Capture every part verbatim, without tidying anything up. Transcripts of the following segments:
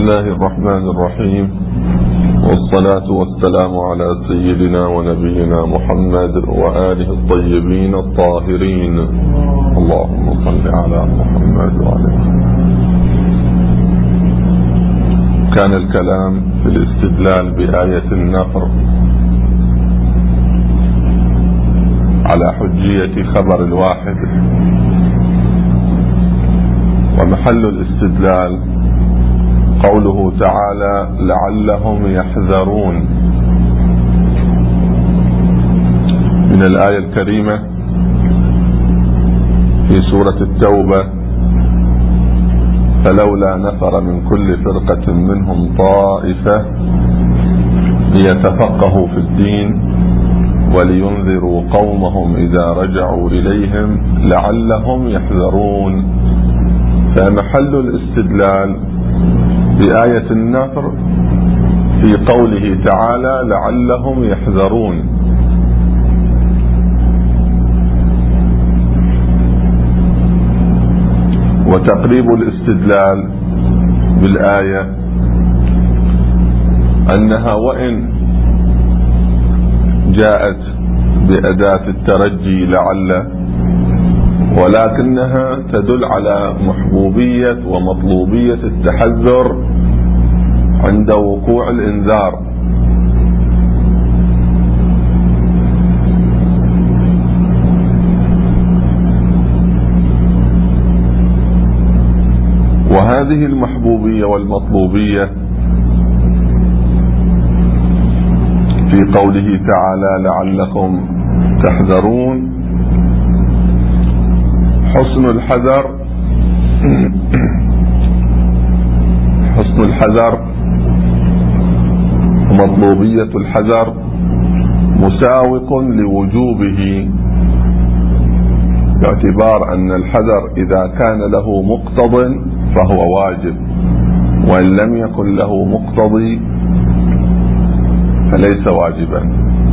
الله الرحمن الرحيم، والصلاة والسلام على سيدنا ونبينا محمد وآله الطيبين الطاهرين. اللهم صل على محمد وعلى آله. كان الكلام في الاستدلال بآية النفر على حجية خبر الواحد، ومحل الاستدلال قوله تعالى لعلهم يحذرون من الآية الكريمة في سورة التوبة: فلولا نفر من كل فرقة منهم طائفة ليتفقهوا في الدين ولينذروا قومهم إذا رجعوا إليهم لعلهم يحذرون. فمحل الاستدلال بآية النفر في قوله تعالى لعلهم يحذرون. وتقريب الاستدلال بالآية أنها وإن جاءت بأداة الترجي لعل، ولكنها تدل على محبوبية ومطلوبية التحذر عند وقوع الإنذار. وهذه المحبوبية والمطلوبية في قوله تعالى لعلكم تحذرون حسن الحذر حسن الحذر ومطلوبية الحذر مساوق لوجوبه، باعتبار أن الحذر إذا كان له مقتض فهو واجب، وإن لم يكن له مقتضي فليس واجبا.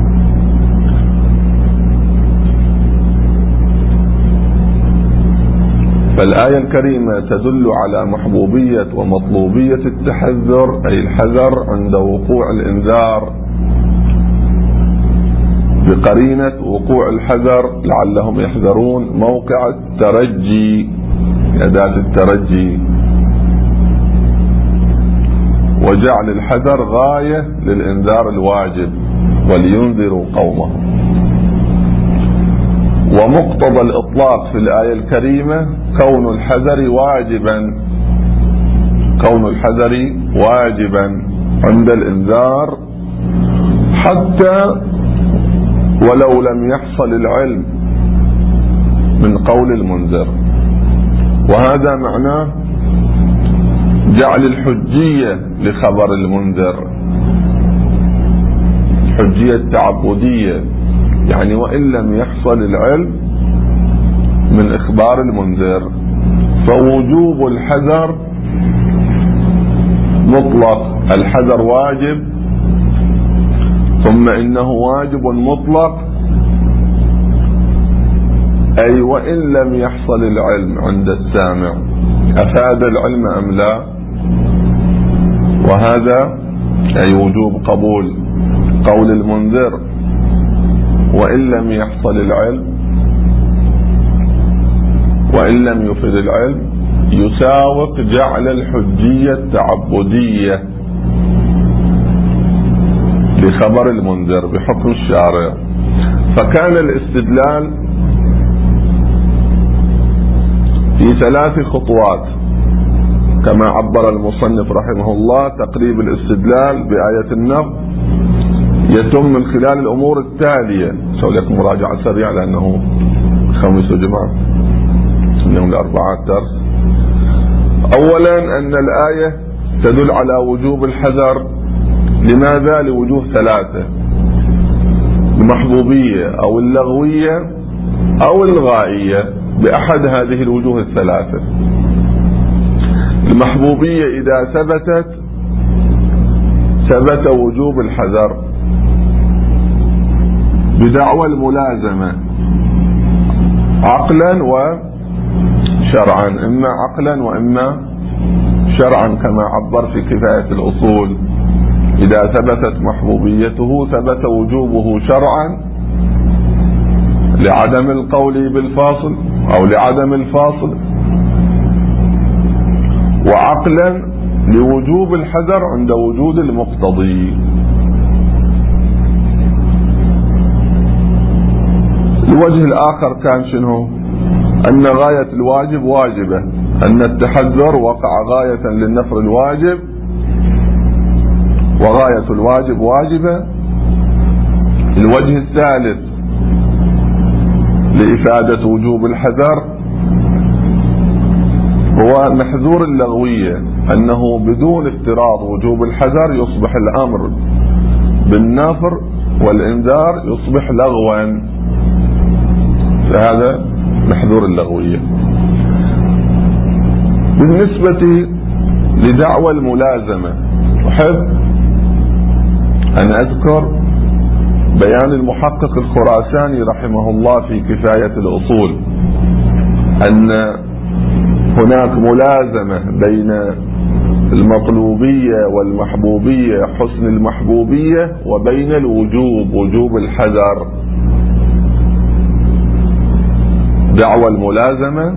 فالآية الكريمة تدل على محبوبية ومطلوبية التحذر، أي الحذر عند وقوع الإنذار، بقرينة وقوع الحذر لعلهم يحذرون موقع الترجي، أداة الترجي، وجعل الحذر غاية للإنذار الواجب ولينذروا قومهم. ومقتضى الإطلاق في الآية الكريمة كون الحذر واجبا، كون الحذر واجبا عند الإنذار حتى ولو لم يحصل العلم من قول المنذر. وهذا معناه جعل الحجية لخبر المنذر، حجية تعبدية، يعني وإن لم يحصل العلم من إخبار المنذر فوجوب الحذر مطلق، الحذر واجب، ثم إنه واجب مطلق، أي وإن لم يحصل العلم عند السامع. أفاد العلم أم لا؟ وهذا أي وجوب قبول قول المنذر وإن لم يحصل العلم، وإن لم يفد العلم، يساوق جعل الحجية التعبدية لخبر المنذر بحكم الشارع. فكان الاستدلال في ثلاث خطوات كما عبر المصنف رحمه الله. تقريب الاستدلال بآية النفر يتم من خلال الأمور التالية. سأقول لكم مراجعة سريعة لأنه خميس وجمعة، إنهم الأربعات درس. أولا أن الآية تدل على وجوب الحذر. لماذا؟ لوجوه ثلاثة: المحبوبية أو اللغوية أو الغائية، بأحد هذه الوجوه الثلاثة. المحبوبية إذا ثبتت ثبت وجوب الحذر بدعوى الملازمة عقلا وشرعا، إما عقلا وإما شرعا كما عبر في كفاية الأصول: إذا ثبتت محبوبيته ثبت وجوبه شرعا لعدم القول بالفاصل أو لعدم الفاصل، وعقلا لوجوب الحذر عند وجود المقتضي. الوجه الآخر كان شنو؟ أن غاية الواجب واجبة، أن التحذر وقع غاية للنفر الواجب، وغاية الواجب واجبة. الوجه الثالث لإفادة وجوب الحذر هو محذور اللغوية، أنه بدون افتراض وجوب الحذر يصبح الأمر بالنفر والإنذار يصبح لغوا، فهذا محذور اللغوية. بالنسبة لدعوى الملازمة أحب أن أذكر بيان المحقق الخراساني رحمه الله في كفاية الأصول، أن هناك ملازمة بين المطلوبية والمحبوبية، حسن المحبوبية، وبين الوجوب، وجوب الحذر. دعوى الملازمة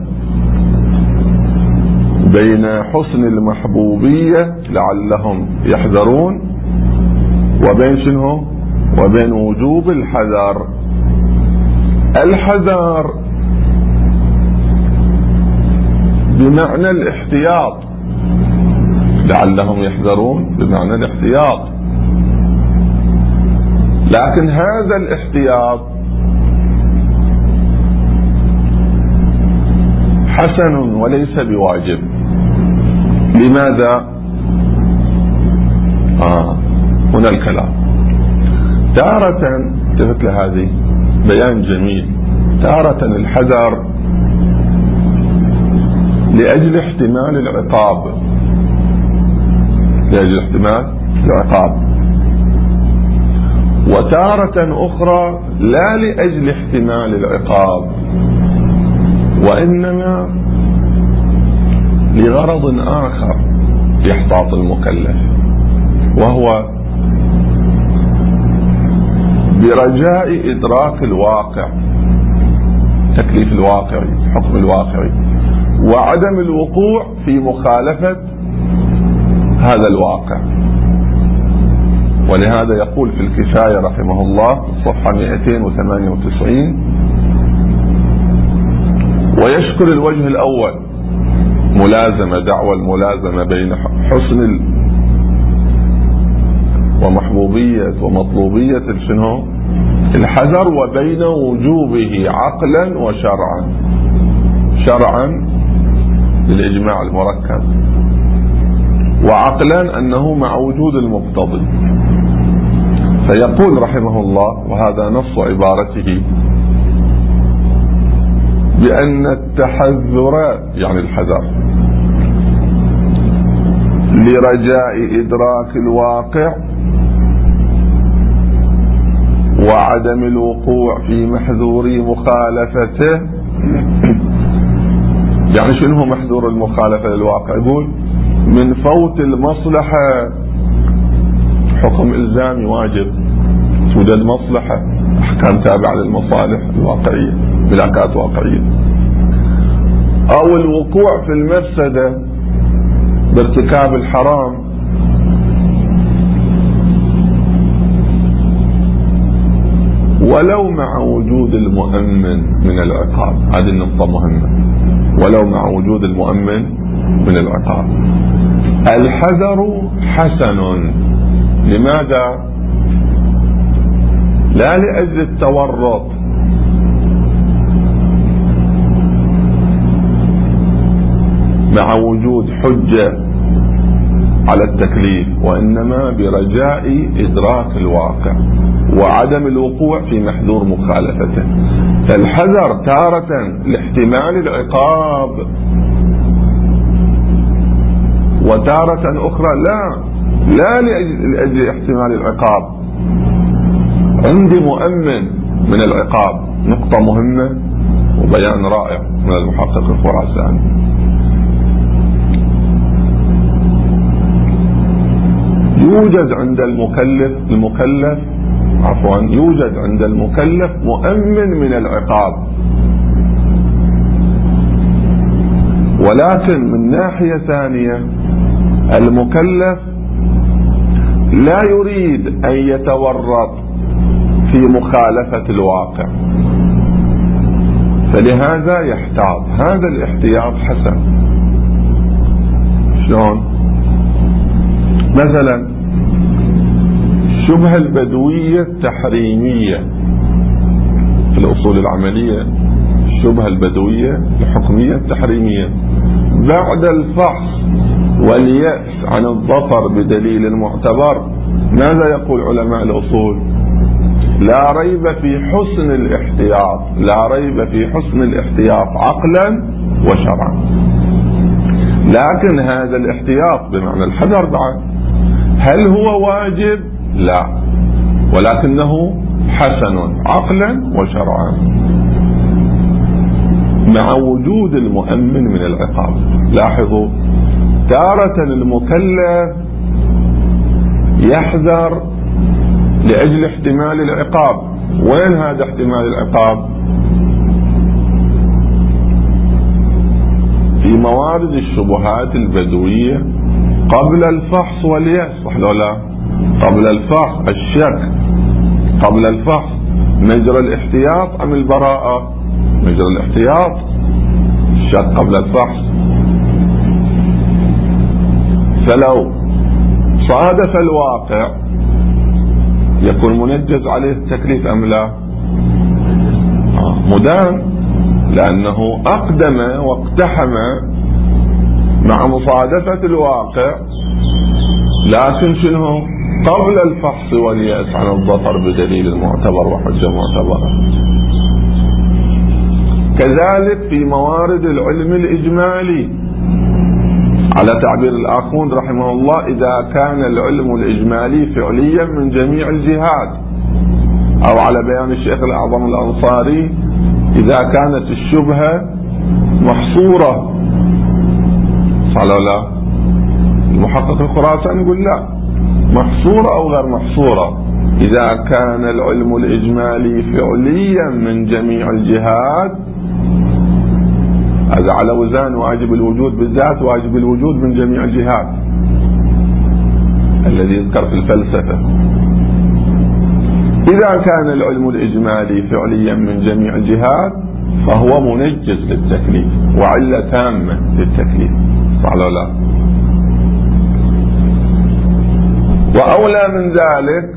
بين حسن المحبوبية لعلهم يحذرون وبين شنو؟ وبين وجوب الحذر. الحذر بمعنى الاحتياط، لعلهم يحذرون بمعنى الاحتياط، لكن هذا الاحتياط حسن وليس بواجب. لماذا؟ آه هنا الكلام. تارة مثل هذه بيان جميل، تارة الحذر لأجل احتمال العقاب، لأجل احتمال العقاب، وتارة أخرى لا لأجل احتمال العقاب، وإنما لغرض آخر يحتاط المكلف، وهو برجاء إدراك الواقع، تكليف الواقعي، حكم الواقعي، وعدم الوقوع في مخالفة هذا الواقع. ولهذا يقول في الكفاية رحمه الله صفحة مئتين وثمانية وتسعين: ويشكر الوجه الأول ملازمة، دعوى الملازمة بين حسن ومحبوبية ومطلوبية شنو؟ الحذر، وبين وجوبه عقلا وشرعا. شرعا للإجماع المركب، وعقلا أنه مع وجود المقتضي. فيقول رحمه الله، وهذا نص عبارته، بأن التحذر يعني الحذر لرجاء إدراك الواقع وعدم الوقوع في محذور مخالفته. يعني شنو هو محذور المخالفة للواقع؟ يقول من فوت المصلحة، حكم إلزامي واجب، توجد مصلحة، أحكام تابعة للمصالح الواقعية، ملاكات واقعية، أو الوقوع في المفسدة بارتكاب الحرام، ولو مع وجود المؤمن من العقاب. هذه النقطة مهمة، ولو مع وجود المؤمن من العقاب. الحذر حسن، لماذا؟ لا لأجل التورط، مع وجود حجة على التكليف، وإنما برجاء إدراك الواقع وعدم الوقوع في محذور مخالفته. فالحذر تارة لاحتمال العقاب، وتارة أخرى لا لا لأجل احتمال العقاب. عندي مؤمن من العقاب، نقطة مهمة وبيان رائع من المحقق الخراساني. يوجد عند المكلف المكلف عفوا يوجد عند المكلف مؤمن من العقاب، ولكن من ناحية ثانية المكلف لا يريد أن يتورط في مخالفة الواقع، فلهذا يحتاط. هذا الاحتياط حسن. شلون؟ مثلا الشبهة البدوية التحريمية في الأصول العملية، الشبهة البدوية الحكمية التحريمية بعد الفحص واليأس عن الظفر بدليل معتبر، ماذا يقول علماء الأصول؟ لا ريب في حسن الاحتياط، لا ريب في حسن الاحتياط عقلا وشرعا. لكن هذا الاحتياط بمعنى الحذر بعد، هل هو واجب؟ لا، ولكنه حسن عقلا وشرعا مع وجود المؤمن من العقاب. لاحظوا، تارة المكلف يحذر لأجل احتمال العقاب. وين هذا احتمال العقاب؟ في موارد الشبهات البدوية قبل الفحص واليأس، صح لو لا؟ قبل الفحص الشك، قبل الفحص مجرى الاحتياط أم البراءة؟ مجرى الاحتياط، الشك قبل الفحص. فلو صادف الواقع يكون منجز عليه التكليف أم لا؟ آه مدان، لأنه أقدم واقتحم مع مصادفة الواقع، لكن شنو؟ قبل الفحص واليأس عن الظفر بدليل المعتبر وحجة معتبرة. كذلك في موارد العلم الإجمالي على تعبير الآخون رحمه الله، إذا كان العلم الإجمالي فعليا من جميع الجهات، أو على بيان الشيخ الأعظم الأنصاري إذا كانت الشبهة محصورة، صح ولا لا؟ المحقق الخراساني يقول لا، محصورة أو غير محصورة. إذا كان العلم الإجمالي فعليا من جميع الجهات، هذا على وزان واجب الوجود، بالذات واجب الوجود من جميع الجهات الذي يذكر في الفلسفة. إذا كان العلم الإجمالي فعليا من جميع الجهات فهو منجز للتكليف وعلة تامة للتكليف، صح ولا لا؟ وأولى من ذلك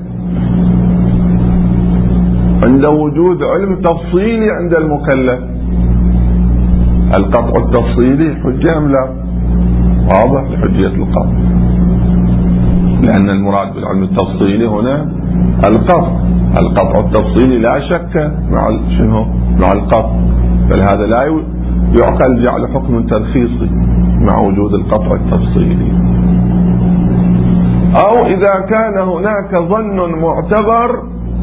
عند وجود علم تفصيلي عند المكلف. القطع التفصيلي حجة أم لا؟ واضح لحجية القطع، لأن المراد بالعلم التفصيلي هنا القطع. القطع التفصيلي لا شك مع شنو؟ مع القطع، فلهذا لا يعقل جعل حكم ترخيصي مع وجود القطع التفصيلي. أو إذا كان هناك ظن معتبر،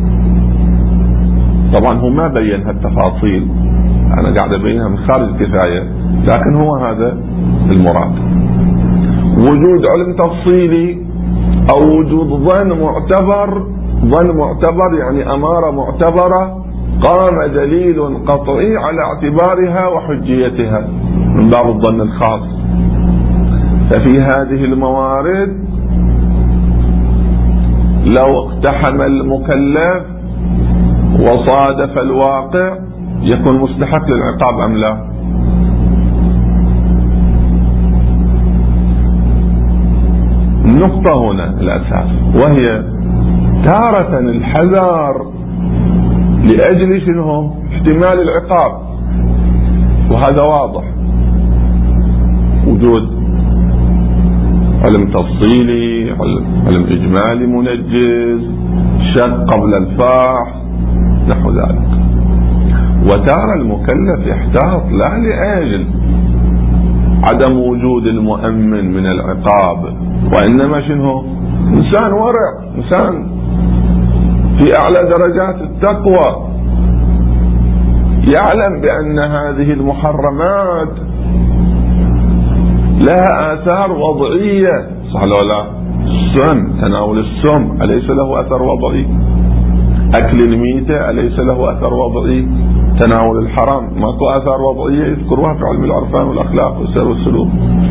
طبعا هو ما بين هالتفاصيل، أنا قاعد أبينها من خارج الكفاية، لكن هو هذا المراد. وجود علم تفصيلي أو وجود ظن معتبر، ظن معتبر يعني أمارة معتبرة قام دليل قطعي على اعتبارها وحجيتها من باب الظن الخاص. ففي هذه الموارد لو اقتحم المكلف وصادف الواقع يكون مستحق للعقاب أم لا؟ النقطة هنا الأساس، وهي تارة الحذر لأجل شنو؟ احتمال العقاب، وهذا واضح. وجود علم تفصيلي، علم إجمالي منجز، شك قبل الفحص، نحو ذلك. وتارى المكلف يحتاط لا لأجل عدم وجود المؤمن من العقاب، وإنما شنو؟ إنسان ورع، إنسان في أعلى درجات التقوى، يعلم بأن هذه المحرمات لها آثار وضعية صح ولا لا؟ السم، تناول السم أليس له أثر وضعي؟ أكل الميتة أليس له أثر وضعي؟ تناول الحرام ماكو آثار وضعية يذكروها في علم العرفان والأخلاق والسير والسلوك.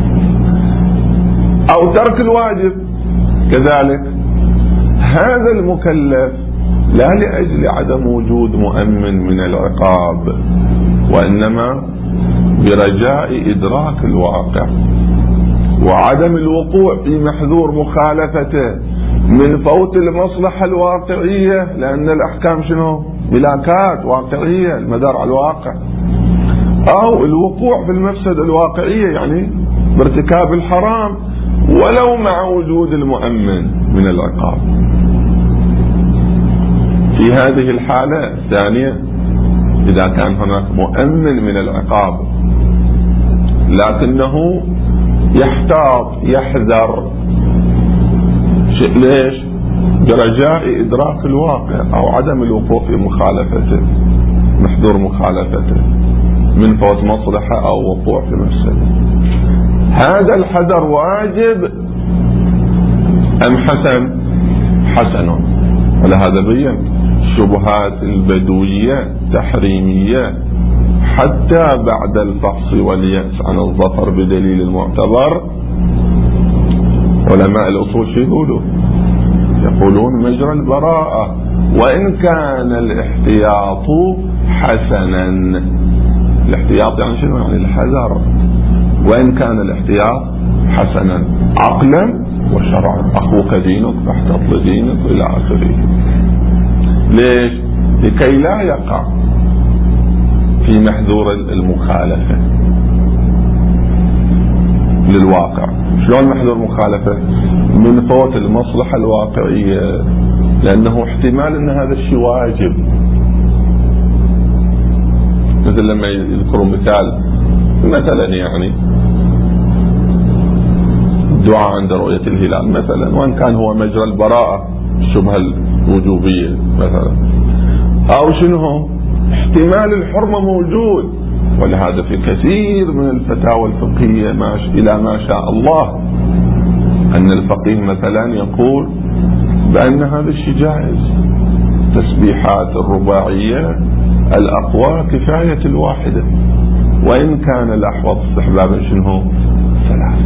أو ترك الواجب كذلك. هذا المكلف لا لأجل عدم وجود مؤمن من العقاب، وإنما برجاء إدراك الواقع وعدم الوقوع في محذور مخالفته من فوت المصلحة الواقعية، لأن الأحكام شنو؟ ملاكات واقعية المدار على الواقع، أو الوقوع في المفسدة الواقعية يعني بارتكاب الحرام ولو مع وجود المؤمن من العقاب. في هذه الحالة الثانية إذا كان هناك مؤمن من العقاب لكنه يحتاط يحذر، ليش؟ برجاء إدراك الواقع أو عدم الوقوع في مخالفته محذور مخالفته من فوت مصلحة أو وقوع في مفسدة. هذا الحذر واجب أم حسن؟ حسن. ولهذا بين الشبهات البدوية تحريمية حتى بعد الفحص واليأس عن الظفر بدليل المعتبر. علماء الأصول شو يقولوا؟ يقولون مجرى البراءة وإن كان الاحتياط حسنا. الاحتياط يعني شنو؟ يعني الحذر، وإن كان الاحتياط حسنا عقلا وشرعا. أخوك دينك فاحتط لدينك إلى آخره. ليش؟ لكي لا يقع في محذور المخالفة للواقع. شلون محذور مخالفة؟ من فوت المصلحة الواقعية، لأنه احتمال أن هذا الشيء واجب. مثل لما يذكروا مثال مثلا يعني الدعاء عند رؤية الهلال مثلا، وإن كان هو مجرى البراءة الشبهة الوجوبية مثلا، أو شنو احتمال الحرمة موجود. ولهذا في كثير من الفتاوى الفقهية ماش إلى ما شاء الله أن الفقيه مثلا يقول بأن هذا الشيء جائز. تسبيحات الرباعية الأقوى كفاية الواحدة، وإن كان الأحوط استحبابا شنو؟ ثلاث.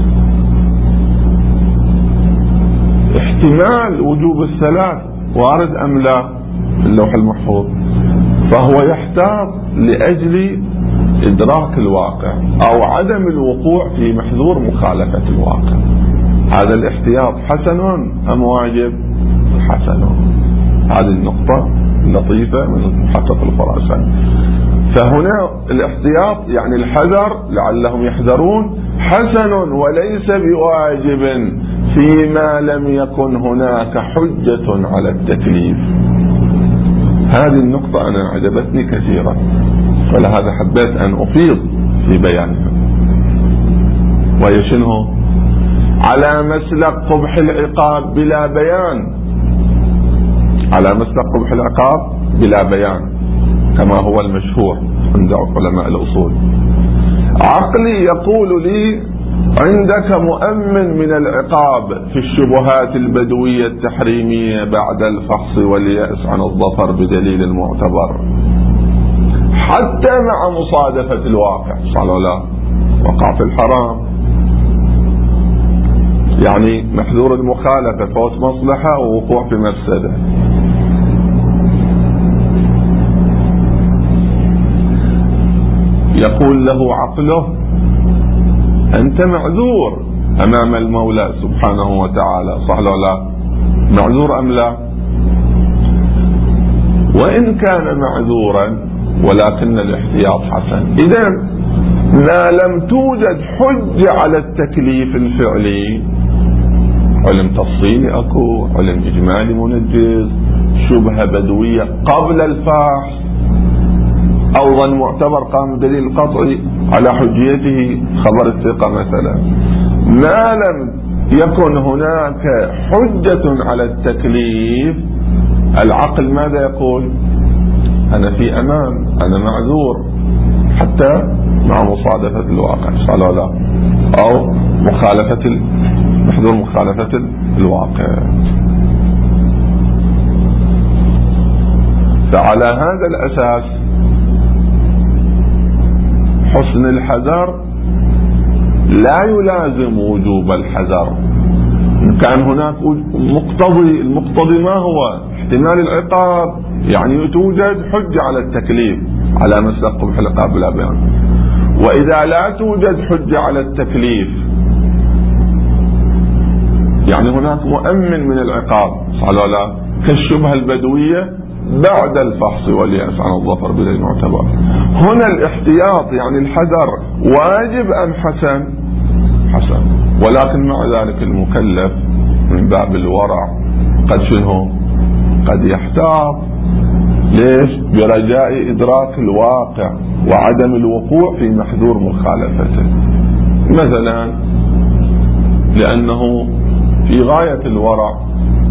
احتمال وجوب الثلاث وارد أم لا في اللوح المحفوظ، فهو يحتاط لأجل إدراك الواقع أو عدم الوقوع في محذور مخالفة الواقع. هذا الاحتياط حسن أم واجب؟ حسن. هذه النقطة لطيفة من محقق الخراساني. فهنا الاحتياط يعني الحذر لعلهم يحذرون حسن وليس بواجب فيما لم يكن هناك حجة على التكليف. هذه النقطة أنا عجبتني كثيرا، ولهذا حبيت أن أفيض في بيانها. وهي شنو؟ على مسلك قبح العقاب بلا بيان. على مسلك قبح العقاب بلا بيان كما هو المشهور عند علماء الأصول. عقلي يقول لي عندك مؤمن من العقاب في الشبهات البدوية التحريمية بعد الفحص واليأس عن الظفر بدليل المعتبر، حتى مع مصادفة الواقع صلى الله وقع في الحرام، يعني محذور المخالفة فوت مصلحة ووقوع في مفسدة. يقول له عقله أنت معذور أمام المولى سبحانه وتعالى، صح ولا لا؟ معذور أم لا؟ وإن كان معذورا ولكن الاحتياط حسن. إذا ما لم توجد حجة على التكليف الفعلي، علم تفصيلي أكو، علم إجمالي منجز، شبهة بدوية قبل الفحص، أو ظن معتبر قام بدليل قطعي على حجيته خبر الثقة مثلا، ما لم يكن هناك حجة على التكليف، العقل ماذا يقول؟ أنا في أمان، أنا معذور حتى مع مصادفة الواقع صلى الله، أو مخالفة محذور مخالفة الواقع. فعلى هذا الأساس حسن الحذر لا يلازم وجوب الحذر. إن كان هناك مقتضي، المقتضي ما هو؟ احتمال العقاب، يعني توجد حجة على التكليف على مسلك قبح العقاب بلا بيان. وإذا لا توجد حجة على التكليف يعني هناك مؤمن من العقاب صح ولا لا؟ كالشبهة البدوية بعد الفحص واليأس عن الظفر بدليل معتبر. هنا الاحتياط يعني الحذر واجب أم حسن؟ حسن. ولكن مع ذلك المكلف من باب الورع قد شنو؟ قد يحتاط. ليش؟ برجاء إدراك الواقع وعدم الوقوع في محذور مخالفته. مثلا لأنه في غاية الورع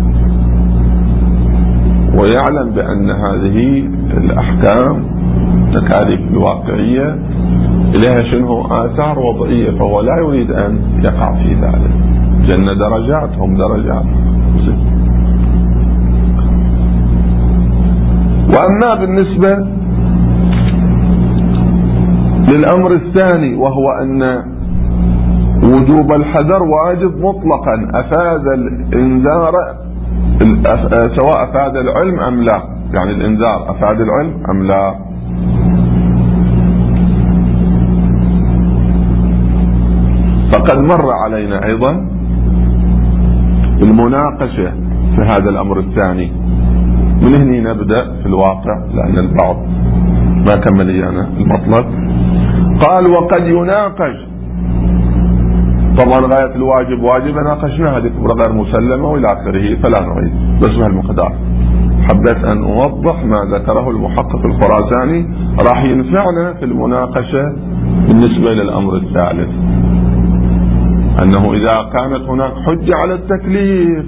ويعلم بأن هذه الأحكام تكاليف الواقعية إليها شنو؟ آثار وضعية، فهو لا يريد أن يقع في ذلك. جنة درجات، هم درجات. وأما بالنسبة للأمر الثاني وهو أن وجوب الحذر واجب مطلقا، أفاد الإنذار سواء أفاد العلم أم لا، يعني الإنذار أفاد العلم أم لا. فقد مر علينا أيضا المناقشة في هذا الأمر الثاني. من هنا نبدأ في الواقع لأن البعض ما كمل إيانا المطلب. قال وقد يناقش، طبعا غاية الواجب واجب ناقشنا هذه غير مسلمة وإلى آخره فلا نعيد، بس بهالمقدار حبيت أن أوضح ما ذكره المحقق الخراساني راح ينفعنا في المناقشة بالنسبة للأمر الثالث، أنه إذا كانت هناك حجة على التكليف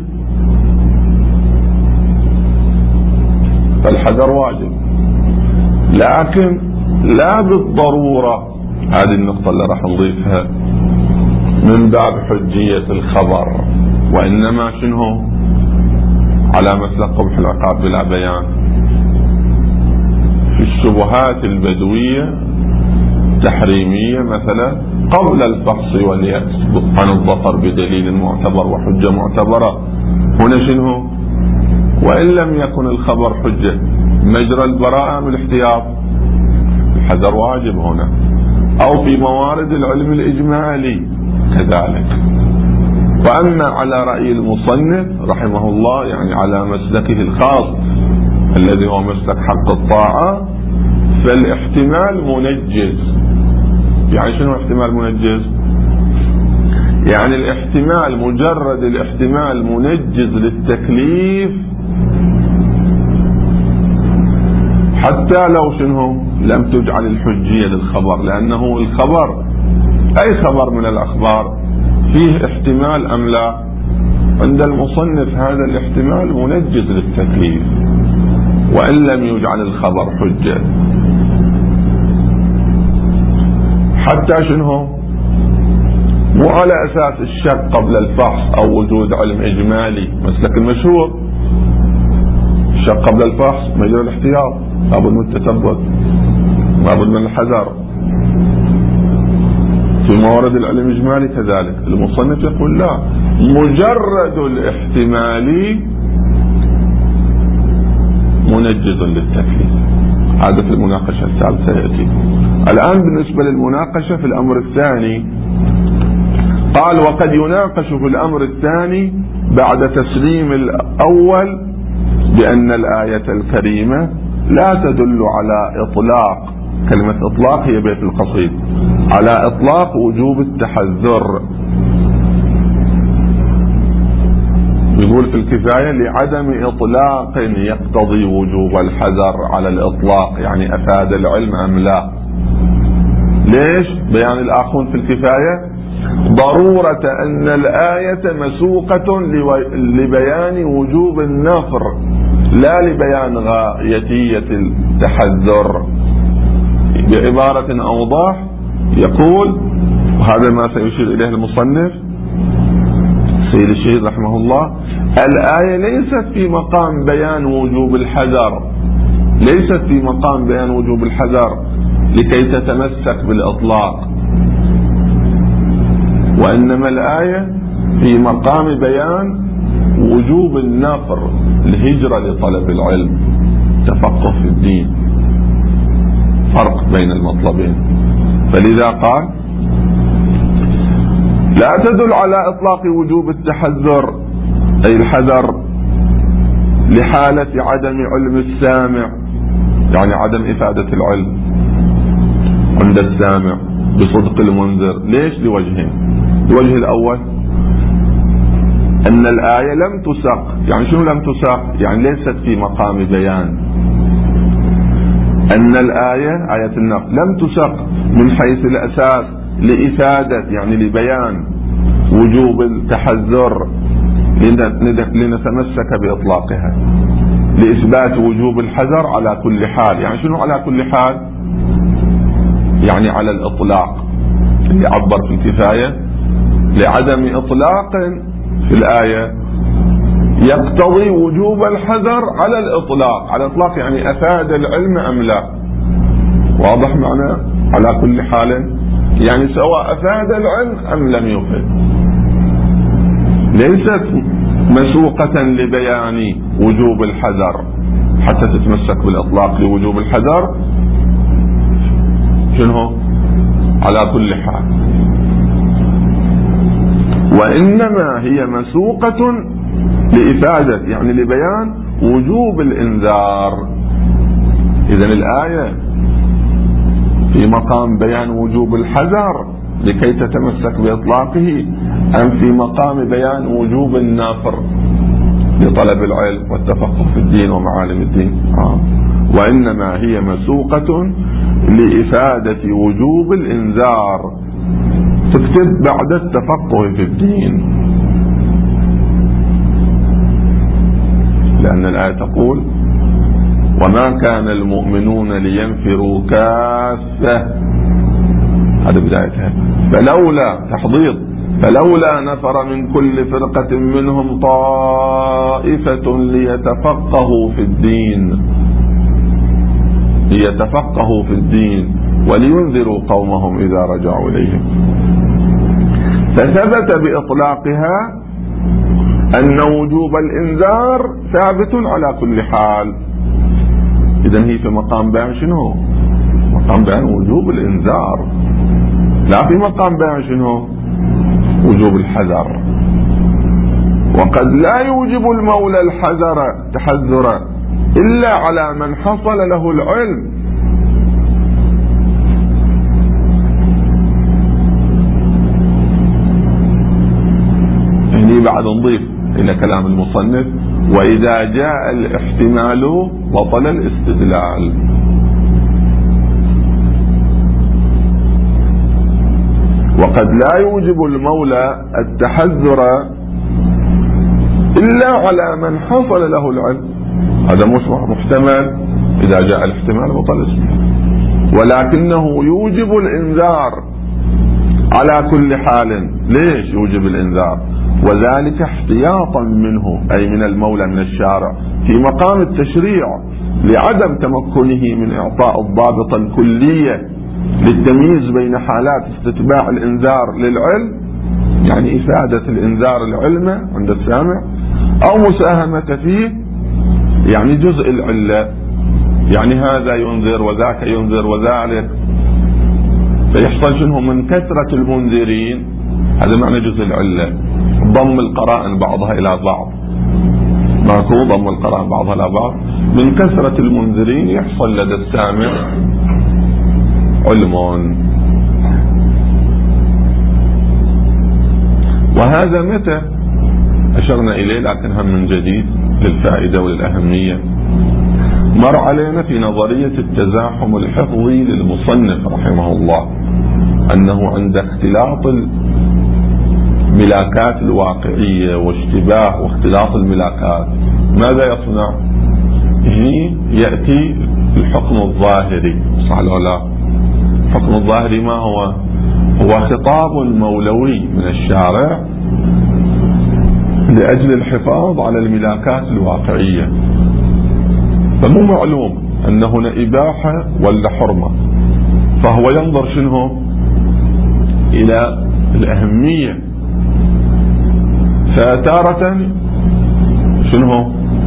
فالحذر واجب، لكن لا بالضرورة. هذه النقطة اللي راح نضيفها من باب حجية الخبر، وإنما شنو على مسلك قبح العقاب بلا بيان. في الشبهات البدوية تحريمية مثلا قبل الفحص واليأس عن الظفر بدليل معتبر وحجة معتبرة، هنا شنو؟ وإن لم يكن الخبر حجة مجرى البراءة من الاحتياط، الحذر واجب هنا. أو في موارد العلم الإجمالي كذلك. وأما على رأي المصنف رحمه الله، يعني على مسلكه الخاص الذي هو مسلك حق الطاعة، فالاحتمال منجز. يعني شنو احتمال منجز؟ يعني الاحتمال مجرد الاحتمال منجز للتكليف حتى لو شنو لم تجعل الحجية للخبر، لأنه الخبر أي خبر من الأخبار فيه احتمال أم لا؟ عند المصنف هذا الاحتمال منجز للتكليف وإن لم يجعل الخبر حجة. حتى شنو مو على أساس الشك قبل الفحص أو وجود علم إجمالي، مسلك المشهور الشك قبل الفحص مجرى الاحتياط، لابد من التثبت، لابد من الحذر. في موارد العلم الإجمالي كذلك المصنف يقول لا، مجرد الاحتمال منجز للتكليف. هذا في المناقشة الثالثة يأتي. الآن بالنسبة للمناقشة في الأمر الثاني، قال وقد يناقش في الأمر الثاني بعد تسليم الأول بأن الآية الكريمة لا تدل على إطلاق، كلمة إطلاق هي بيت القصيد، على إطلاق وجوب التحذر. يقول في الكفاية لعدم إطلاق يقتضي وجوب الحذر على الإطلاق، يعني أفاد العلم أم لا. ليش؟ بيان الآخون في الكفاية ضرورة أن الآية مسوقة لبيان وجوب النفر لا لبيان غايتية التحذر. بعبارة أوضح يقول، وهذا ما سيشير إليه المصنف، السيد الشهيد رحمه الله: الآية ليست في مقام بيان وجوب الحذر، ليست في مقام بيان وجوب الحذر لكي تتمسك بالإطلاق، وإنما الآية في مقام بيان وجوب النفر، الهجرة لطلب العلم، تفقه في الدين، فرق بين المطلبين. فلذا قال: لا تدل على إطلاق وجوب التحذر أي الحذر لحالة عدم علم السامع، يعني عدم إفادة العلم عند السامع بصدق المنذر. ليش؟ لوجهين. الوجه الأول أن الآية لم تسق. يعني شنو لم تسق؟ يعني ليست في مقام بيان. أن الآية آية النفر لم تسق من حيث الأساس لإفادة، يعني لبيان وجوب التحذر لنتمسك بإطلاقها، لإثبات وجوب الحذر على كل حال. يعني شنو على كل حال؟ يعني على الإطلاق اللي عبر في الكفاية لعدم إطلاق في الآية يقتضي وجوب الحذر على الإطلاق. على الإطلاق يعني أفاد العلم أم لا؟ واضح معنى على كل حال؟ يعني سواء أفاد العلم أم لم يفد. ليست مسوقة لبيان وجوب الحذر حتى تتمسك بالإطلاق لوجوب الحذر. شنو؟ على كل حال. وإنما هي مسوقة لإفادة، يعني لبيان وجوب الإنذار. إذن الآية في مقام بيان وجوب الحذر لكي تتمسك بإطلاقه، أم في مقام بيان وجوب النفر لطلب العلم والتفقه في الدين ومعالم الدين؟ آه. وإنما هي مسوقة لإفادة وجوب الإنذار، تكتب بعد التفقه في الدين، لأن الآية تقول: وما كان المؤمنون لينفروا كافة. هذا بدايتها. فلولا تحضيض فلولا نفر من كل فرقة منهم طائفة ليتفقهوا في الدين ليتفقهوا في الدين ولينذروا قومهم إذا رجعوا إليهم. فثبت بإطلاقها أن وجوب الإنذار ثابت على كل حال. إذن هي في مقام بيان شنو؟ مقام بيان وجوب الإنذار، لا في مقام بيان شنو؟ وجوب الحذر. وقد لا يوجب المولى الحذر تحذر إلا على من حصل له العلم. هني بعد نضيف إلى كلام المصنف: وإذا جاء الاحتمال بطل الاستدلال. وقد لا يوجب المولى التحذر إلا على من حصل له العلم. هذا مش محتمل. إذا جاء الاحتمال بطل الاستدلال، ولكنه يوجب الإنذار على كل حال. ليش يوجب الإنذار؟ وذلك احتياطا منه، أي من المولى من الشارع، في مقام التشريع لعدم تمكنه من إعطاء الضابط الكلية للتمييز بين حالات استتباع الإنذار للعلم، يعني إفادة الإنذار العلم عند السامع، أو مساهمة فيه، يعني جزء العلة، يعني هذا ينذر وذاك ينذر وذلك، فيحصل شنو من كثرة المنذرين. هذا معنى جزء العلة، ضم القرائن بعضها إلى بعض، ماكو ضم القرائن بعضها إلى بعض. من كثرة المنذرين يحصل لدى السامع علم. وهذا متى أشرنا إليه، لكن هم من جديد للفائدة وللأهمية، مر علينا في نظرية التزاحم الحفظي للمصنف رحمه الله، أنه عند اختلاط الملاكات الواقعية واشتباه واختلاط الملاكات ماذا يصنع؟ هنا يأتي الحكم الظاهري، صح ولا لا؟ الحكم الظاهري ما هو؟ هو خطاب مولوي من الشارع لأجل الحفاظ على الملاكات الواقعية. فمو معلوم أن هنا إباحة ولا حرمة، فهو ينظر شنو إلى الأهمية، فتارة شنو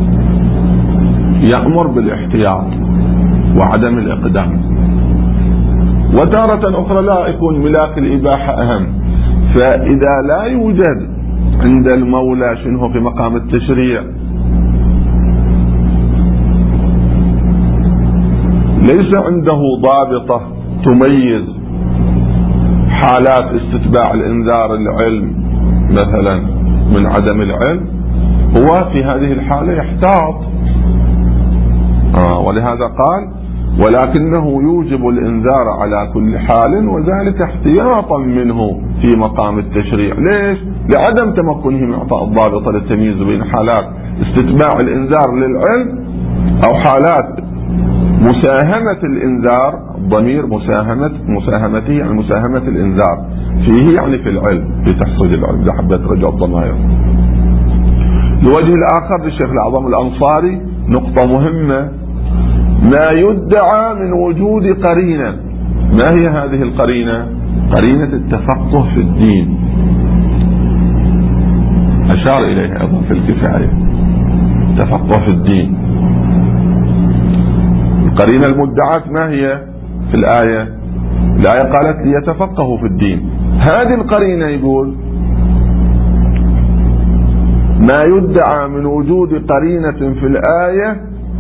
يأمر بالاحتياط وعدم الإقدام، وتارة أخرى لا يكون ملاك الإباحة أهم. فإذا لا يوجد عند المولى شنو في مقام التشريع، ليس عنده ضابطة تميز حالات استتباع الإنذار العلم مثلا من عدم العلم، هو في هذه الحالة يحتاط. آه ولهذا قال ولكنه يوجب الإنذار على كل حال، وذلك احتياطا منه في مقام التشريع. ليش؟ لعدم تمكنه من إعطاء الضابطة للتمييز بين حالات استتباع الإنذار للعلم أو حالات مساهمة الإنذار. الضمير مساهمة مساهمته يعني مساهمة الإنذار فيه يعني في العلم، في تحصيل العلم. ده حبة رجع الضمائر. الوجه الآخر للشيخ الأعظم الأنصاري نقطة مهمة، ما يدعى من وجود قرينة. ما هي هذه القرينة؟ قرينة التفقه في الدين، أشار إليها أيضا في الكفاية. تفقه في الدين، القرينة المدعاة ما هي في الآية؟ الآية قالت ليتفقهوا في الدين. هذه القرينة يقول ما يدعى من وجود قرينة في الآية.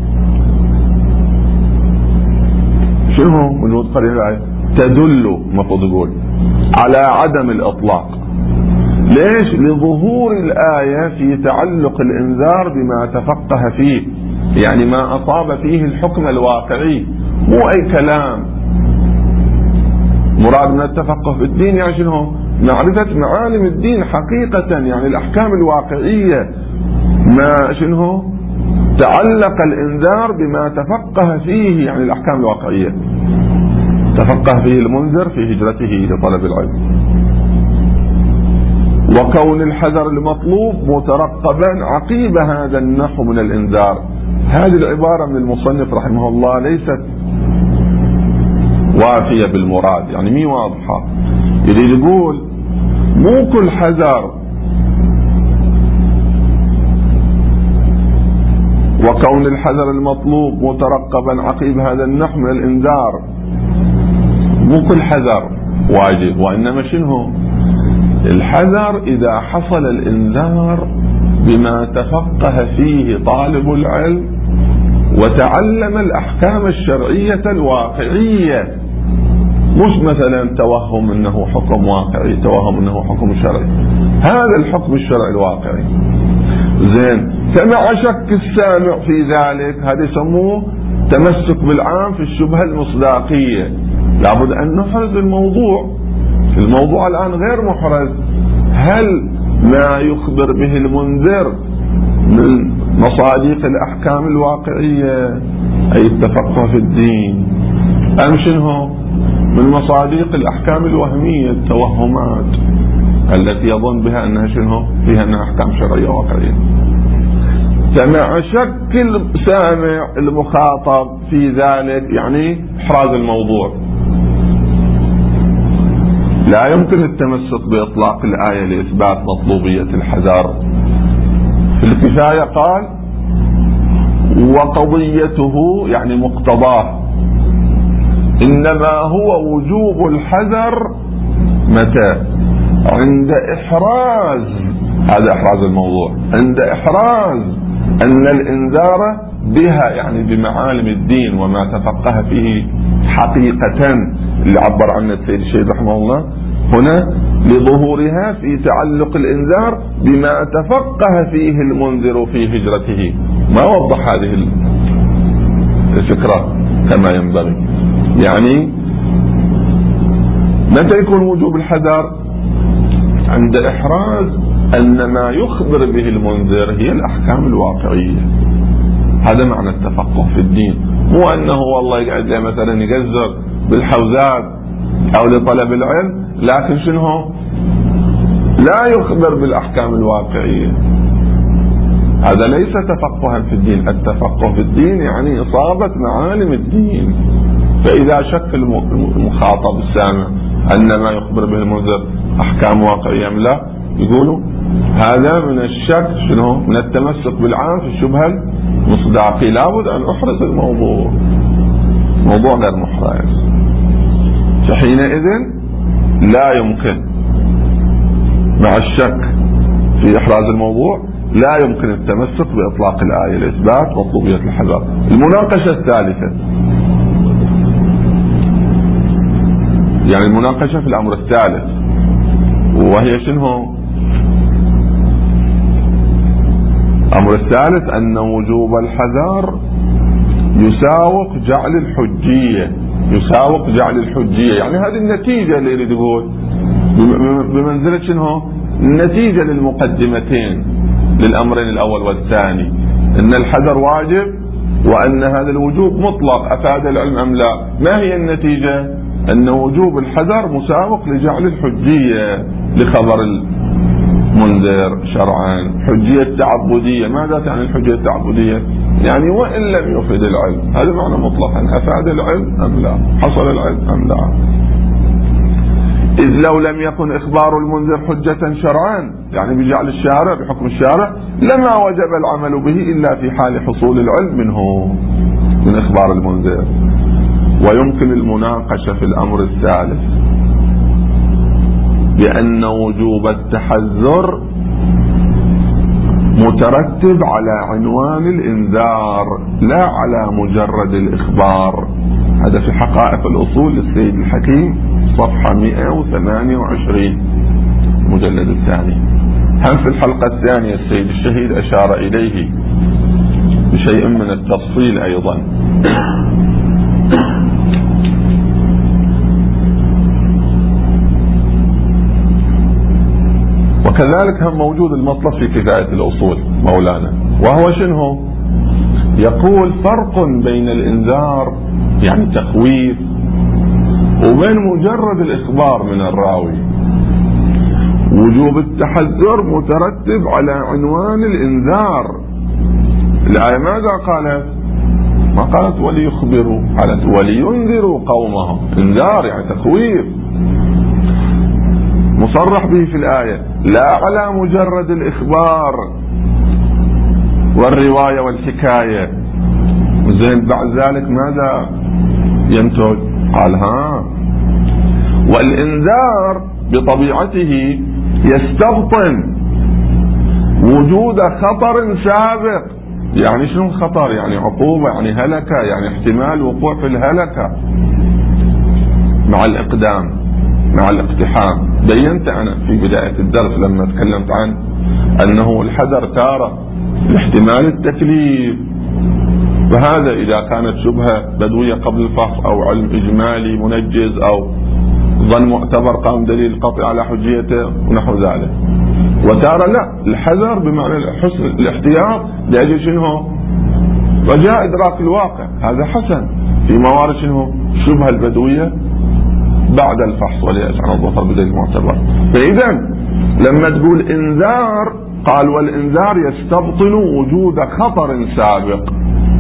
شنو هو من وجود قرينة الآية؟ تدل المفروض يقول على عدم الإطلاق. ليش؟ لظهور الآية في تعلق الإنذار بما تفقه فيه، يعني ما أصاب فيه الحكم الواقعي، مو أي كلام. مراد من التفقه في الدين يعني شنو؟ معرفة معالم الدين حقيقة، يعني الأحكام الواقعية. ما شنو؟ تعلق الإنذار بما تفقه فيه، يعني الأحكام الواقعية تفقه فيه المنذر في هجرته لطلب العلم. وكون الحذر المطلوب مترقبا عقيب هذا النحو من الإنذار. هذه العبارة من المصنف رحمه الله ليست وافية بالمراد، يعني مي واضحة. يريد يقول مو كل حذر، وكون الحذر المطلوب مترقبا عقيب هذا النحو من الإنذار، مو كل حذر واجب، وإنما شنو الحذر إذا حصل الإنذار بما تفقه فيه طالب العلم وتعلم الأحكام الشرعية الواقعية، مش مثلا توهم أنه حكم واقعي، توهم أنه حكم شرعي. هذا الحكم الشرعي الواقعي زين. فمع شك السامع في ذلك، هذا يسموه تمسك بالعام في الشبهة المصداقية. لابد أن نحرز الموضوع. الموضوع الآن غير محرز. هل ما يخبر به المنذر من مصادق الأحكام الواقعية أي التفقه في الدين، أم شنو من مصادق الأحكام الوهمية التوهمات التي يظن بها أنها شنو فيها أنها أحكام شرعية واقعية؟ فمع شك السامع المخاطب في ذلك يعني إحراز الموضوع. لا يمكن التمسك بإطلاق الآية لإثبات مطلوبية الحذر. في الكفاية قال وقضيته يعني مقتضاه إنما هو وجوب الحذر متى؟ عند إحراز، هذا إحراز الموضوع، عند إحراز أن الإنذار بها يعني بمعالم الدين وما تفقه فيه حقيقة، اللي عبر عنه السيد الشيخ رحمه الله هنا، لظهورها في تعلق الإنذار بما تفقه فيه المنذر في هجرته. ما وضح هذه الفكرة كما ينبغي. يعني متى يكون وجوب الحذر؟ عند إحراز أن ما يخبر به المنذر هي الأحكام الواقعية. هذا معنى التفقه في الدين، مو أنه والله يقعد مثلا يقزر بالحوزات أو لطلب العلم، لكن شنو لا يخبر بالأحكام الواقعية. هذا ليس تفقها في الدين. التفقه في الدين يعني إصابة معالم الدين. فإذا شك المخاطب السامع أن ما يخبر به المنذر أحكام واقعية أم لا، يقولوا هذا من الشك شنو؟ من التمسك بالعام في الشبهة المصداقية. لابد أن أحرز الموضوع، موضوع غير محرز. فحينئذ لا يمكن مع الشك في إحراز الموضوع لا يمكن التمسك بإطلاق الآية لإثبات مطلوبية الحذر. المناقشة الثالثة، يعني المناقشة في الأمر الثالث، وهي شنو؟ الأمر الثالث أن وجوب الحذر يساوق جعل الحجية، يساوق جعل الحجية، يعني هذه النتيجة اللي يريد يقول بمنزلة شنو؟ النتيجة للمقدمتين للأمرين الأول والثاني، أن الحذر واجب وأن هذا الوجوب مطلق. أفاد العلم أم لا؟ ما هي النتيجة؟ أن وجوب الحذر مساوق لجعل الحجية لخبر المنذر شرعا. حجية تعبدية، ماذا تعني الحجية التعبدية؟ يعني وإن لم يفيد العلم، هذا معنى مطلقا. أفاد العلم أم لا؟ حصل العلم أم لا؟ إذ لو لم يكن إخبار المنذر حجة شرعا، يعني بجعل الشارع بحكم الشارع، لما وجب العمل به إلا في حال حصول العلم منه من إخبار المنذر. ويمكن المناقشة في الأمر الثالث بأن وجوب التحذر مترتب على عنوان الإنذار لا على مجرد الإخبار. هذا في حقائق الأصول للسيد الحكيم صفحة مئة وثمانية وعشرين المجلد الثاني. هم في الحلقة الثانية السيد الشهيد أشار إليه بشيء من التفصيل أيضا. وكذلك هم موجود المطلب في كفاية الأصول مولانا، وهو شنو؟ يقول فرق بين الإنذار يعني تخويف وبين مجرد الإخبار من الراوي. وجوب التحذر مترتب على عنوان الإنذار. الآية ماذا قالت؟ ما قالت وليخبروا، قالت ولينذروا قومهم. إنذار يعني تخويف مصرح به في الآية، لا على مجرد الإخبار والرواية والحكاية. زين بعد ذلك ماذا ينتج؟ قال ها والإنذار بطبيعته يستبطن وجود خطر سابق. يعني شنو خطر؟ يعني عقوبة، يعني هلكة، يعني احتمال وقوع في الهلكة مع الإقدام مع الاقتحام. بينت أنا في بداية الدرس لما تكلمت عن أنه الحذر تارة لاحتمال التكليف، فهذا إذا كانت شبهة بدوية قبل الفحص أو علم إجمالي منجز أو ظن معتبر قام دليل قطعي على حجيته ونحو ذلك. وتارة لا، الحذر بمعنى حسن الاحتياط لأجل شنو؟ رجاء إدراك الواقع. هذا حسن في موارد شنو؟ الشبهة البدوية بعد الفحص وليس عن الظفر بدليل معتبر. فإذا لما تقول إنذار قال والإنذار يستبطن وجود خطر سابق.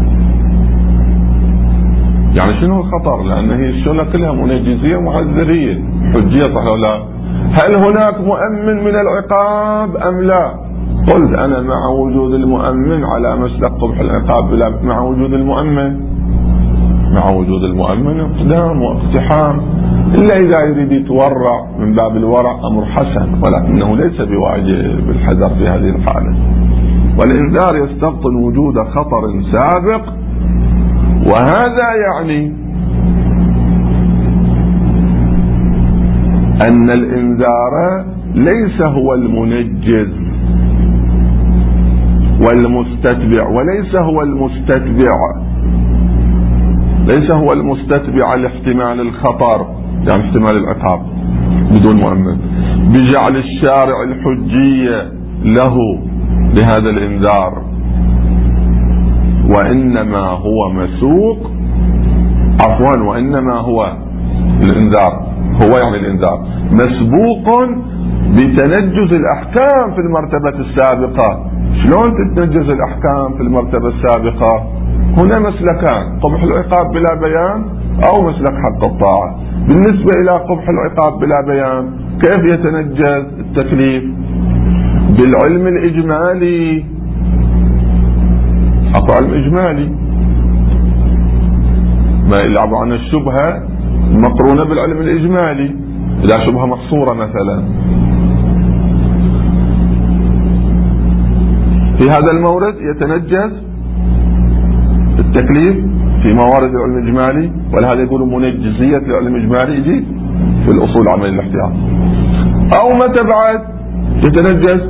يعني شنو الخطر؟ لأن هي الشغلة كلها منجزية ومعذرية حجية، صح ولا لا؟ هل هناك مؤمن من العقاب أم لا؟ قلت أنا مع وجود المؤمن على مسلك قبح العقاب، لا مع وجود المؤمن مع وجود المؤمن اقدام واقتحام، إلا إذا يريد يتورع من باب الورع أمر حسن، ولكنه ليس بواجب الحذر في هذه الحالة. والإنذار يستبطن وجود خطر سابق، وهذا يعني أن الإنذار ليس هو المنجز والمستتبع، وليس هو المستتبع ليس هو المستتبع لاحتمال الخطر، يعني احتمال العقاب بدون مؤمن، بجعل الشارع الحجية له لهذا الإنذار، وإنما هو مسوق عفوا وإنما هو الإنذار هو يعني الإنذار مسبوق بتنجز الأحكام في المرتبة السابقة. شلون تتنجز الأحكام في المرتبة السابقة؟ هنا مسلكان: قبح العقاب بلا بيان أو مسلك حق الطاعة. بالنسبة إلى قبح العقاب بلا بيان، كيف يتنجز التكليف؟ بالعلم الإجمالي. أقوى علم إجمالي ما يلعب عن الشبهة مقرونة بالعلم الإجمالي. إذا شبهة محصورة مثلا، في هذا المورد يتنجز التكليف في موارد العلم الإجمالي، ولهذا يقولوا منجزية العلم الإجمالي يجي في الأصول عمل الاحتياط. أو متى بعد يتنجز؟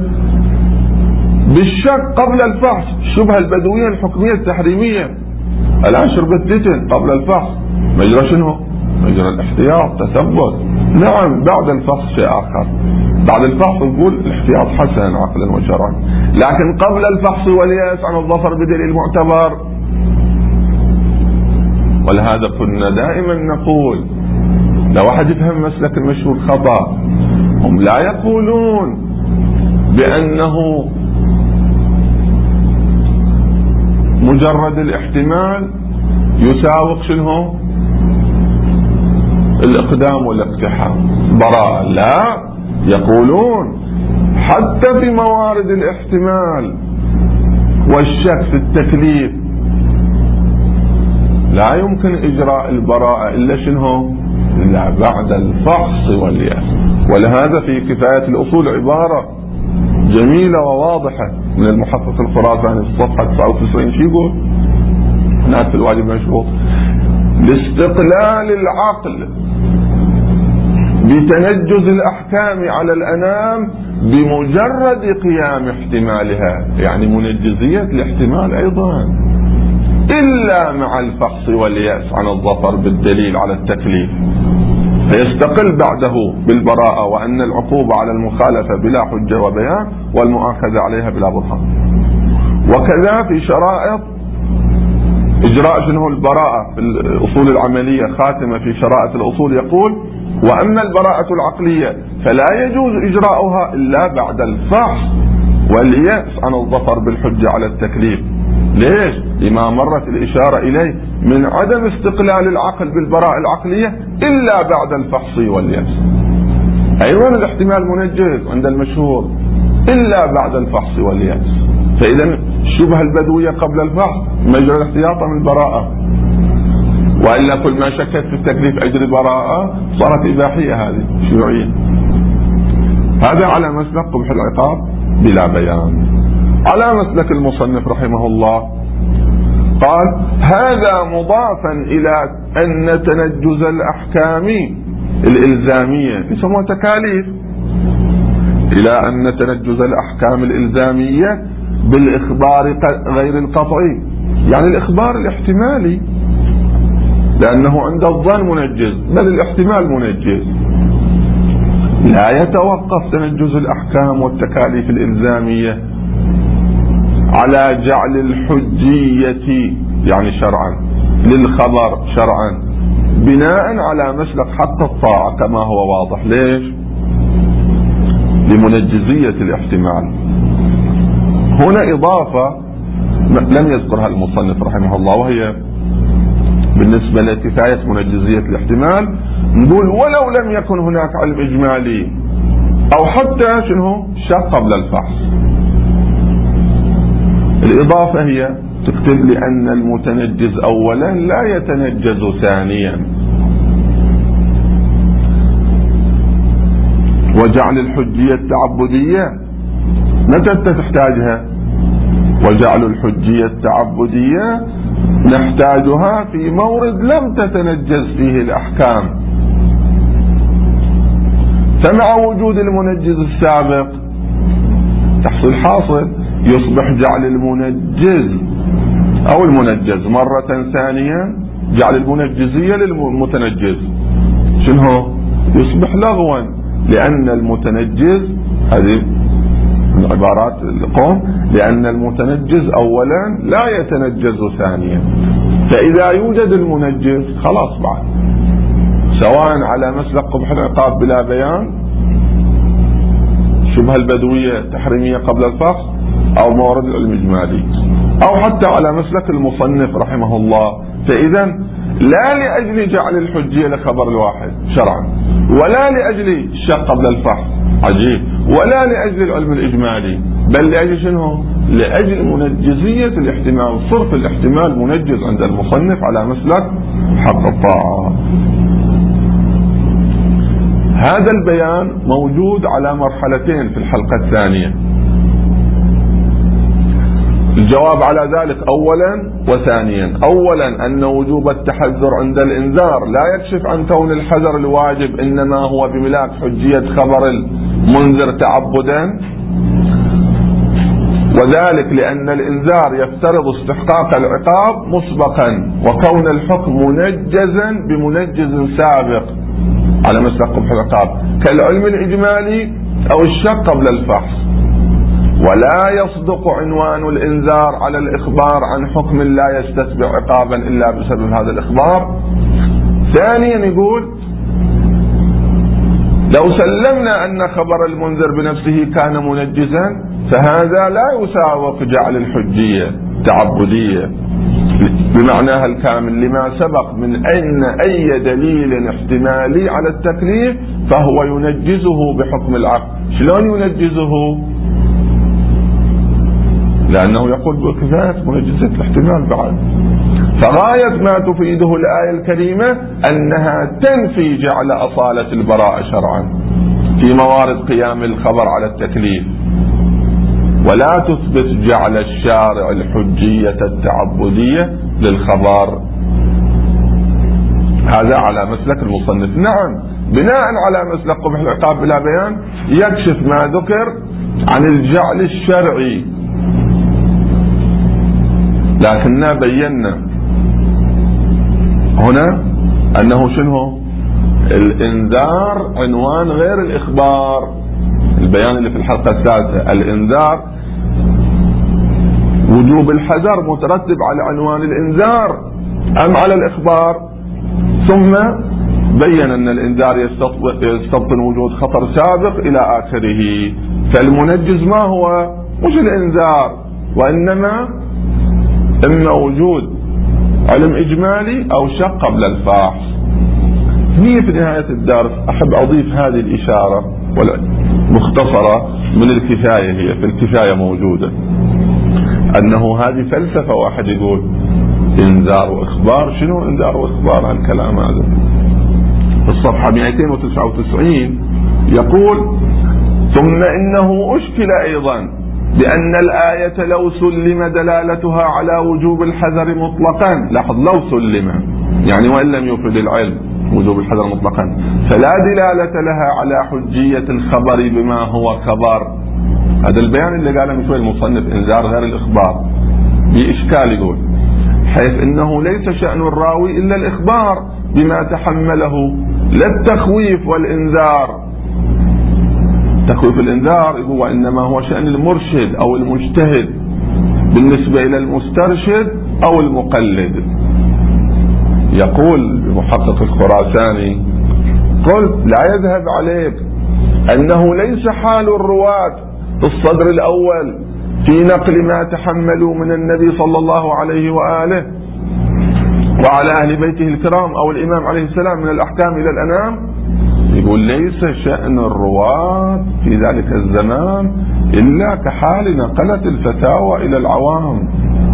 بالشك قبل الفحص، الشبهة البدوية الحكمية التحريمية. الآن شربت تتن قبل الفحص، مجرى شنو؟ مجرى الاحتياط، تثبت. نعم بعد الفحص شيء آخر، بعد الفحص نقول الاحتياط حسن عقلا وشرعا، لكن قبل الفحص والياس عن الظفر بدليل معتبر. ولهذا كنا دائما نقول لو واحد يفهم مسلك المشهور خطأ، هم لا يقولون بأنه مجرد الاحتمال يساوق شنو؟ الإقدام والاقتحام براءة. لا، يقولون حتى في موارد الاحتمال والشك في التكليف لا يمكن إجراء البراءة إلا شنو؟ إلا بعد الفحص والياس. ولهذا في كفاية الأصول عبارة جميلة وواضحة من المحقق الخراساني في الصفحة تسعة وتسعين، شو يقول هناك في الواجب المشروط: لاستقلال العقل بتنجز الأحكام على الأنام بمجرد قيام احتمالها، يعني منجزية الاحتمال أيضا، إلا مع الفحص واليأس عن الظفر بالدليل على التكليف، فيستقل بعده بالبراءة وأن العقوبة على المخالفة بلا حجة وبيان والمؤاخذة عليها بلا برهان. وكذا في شرائط إجراء شنو البراءة في الأصول العملية، خاتمة في شرائط الأصول يقول: وأما البراءة العقلية فلا يجوز إجراؤها إلا بعد الفحص واليأس عن الظفر بالحجة على التكليف. ليش؟ لما مرت الإشارة إليه من عدم استقلال العقل بالبراءة العقلية إلا بعد الفحص واليأس. أيضا الاحتمال منجز عند المشهور إلا بعد الفحص واليأس. فإذا الشبهة البدوية قبل الفحص مجرى الاحتياط من البراءة، وإلا كل ما شكت في التكليف أجري براءة صارت إباحية، هذه شيوعية. هذا على مسلك قبح العقاب بلا بيان. على مسلك المصنف رحمه الله قال: هذا مضافا إلى أن تنجز الأحكام الإلزامية يسموها تكاليف، إلى أن تنجز الأحكام الإلزامية بالإخبار غير القطعي، يعني الإخبار الاحتمالي، لأنه عند الظن منجز، بل الاحتمال منجز. لا يتوقف تنجز الأحكام والتكاليف الإلزامية على جعل الحجية يعني شرعا للخبر شرعا بناء على مسلك حق الطاعة كما هو واضح. ليش؟ لمنجزية الاحتمال. هنا إضافة لم يذكرها المصنف رحمه الله، وهي بالنسبة لكفاية منجزية الاحتمال، نقول ولو لم يكن هناك علم إجمالي أو حتى شنو شك قبل الفحص، الإضافة هي تكتب لأن المتنجز أولا لا يتنجز ثانيا، وجعل الحجية التعبدية متى تحتاجها؟ وجعل الحجية التعبدية نحتاجها في مورد لم تتنجز فيه الأحكام. فمع وجود المنجز السابق تحصل حاصل، يصبح جعل المنجز أو المنجز مرة ثانية، جعل المنجزية للمتنجز شنو؟ يصبح لغوا، لأن المتنجز، هذه من عبارات القوم، لأن المتنجز أولا لا يتنجز ثانيا. فإذا يوجد المنجز خلاص بعد، سواء على مسلك قبح العقاب بلا بيان، شبهة البدوية تحريمية قبل الفحص، أو مورد العلم الإجمالي، أو حتى على مسلك المصنف رحمه الله. فإذا لا لأجل جعل الحجية لخبر الواحد شرعا، ولا لأجل الشق قبل الفحص عجيب، ولا لأجل العلم الإجمالي، بل لأجل شنو؟ لأجل منجزية الاحتمال، صرف الاحتمال منجز عند المصنف على مسلك حق الطاعة. هذا البيان موجود على مرحلتين في الحلقة الثانية. الجواب على ذلك أولا وثانيا. أولا أن وجوب التحذر عند الإنذار لا يكشف عن كون الحذر الواجب، إنما هو بملاك حجية خبر المنذر تعبدا، وذلك لأن الإنذار يفترض استحقاق العقاب مسبقا، وكون الحكم منجزا بمنجز سابق على مسلك قبح العقاب كالعلم الإجمالي أو الشق قبل الفحص. ولا يصدق عنوان الإنذار على الإخبار عن حكم لا يستتبع عقابا إلا بسبب هذا الإخبار. ثانيا يقول لو سلمنا أن خبر المنذر بنفسه كان منجزا فهذا لا يساوق جعل الحجية تعبدية بمعناها الكامل، لما سبق من أن أي دليل احتمالي على التكليف فهو ينجزه بحكم العقل. شلون ينجزه؟ لأنه يقول بكفاية منجزة الاحتمال بعد. فغاية ما تفيده الآية الكريمة أنها تنفي جعل أصالة البراءة شرعا في موارد قيام الخبر على التكليف، ولا تثبت جعل الشارع الحجية التعبدية للخبر. هذا على مسلك المصنف. نعم، بناء على مسلك قبح العقاب بلا بيان يكشف ما ذكر عن الجعل الشرعي، لكننا بينا هنا أنه شنو؟ الإنذار عنوان غير الإخبار. البيان اللي في الحلقة الثالثة الإنذار وجوب الحذر مترتب على عنوان الإنذار أم على الإخبار؟ ثم بين أن الإنذار يستبطن وجود خطر سابق إلى آخره. فالمنجز ما هو؟ مش الإنذار، وإنما إما وجود علم إجمالي أو شق قبل الفحص. هي في نهاية الدرس أحب أضيف هذه الإشارة مختصرة من الكفاية، هي في الكفاية موجودة، أنه هذه فلسفة. واحد يقول إنذار وإخبار، شنو إنذار وإخبار؟ هالكلام هذا في الصفحة مئتين وتسعة وتسعين يقول ثم إنه أشكل أيضا بأن الآية لو سلم دلالتها على وجوب الحذر مطلقا، لاحظ لو سلم يعني وإن لم يفرد العلم وجوب الحذر مطلقا، فلا دلالة لها على حجية الخبر بما هو خبر. هذا البيان اللي قاله من شوي المصنف إنذار غير الإخبار بإشكال، يقول حيث إنه ليس شأن الراوي إلا الإخبار بما تحمله لا التخويف والإنذار. تخويف الإنذار يقول وإنما هو شأن المرشد أو المجتهد بالنسبة إلى المسترشد أو المقلد. يقول المحقق الخراساني قل لا يذهب عليك أنه ليس حال الرواة في الصدر الأول في نقل ما تحملوا من النبي صلى الله عليه وآله وعلى أهل بيته الكرام أو الإمام عليه السلام من الأحكام إلى الأنام. يقول ليس شأن الرواة في ذلك الزمان إلا كحال نقلة الفتاوى إلى العوام،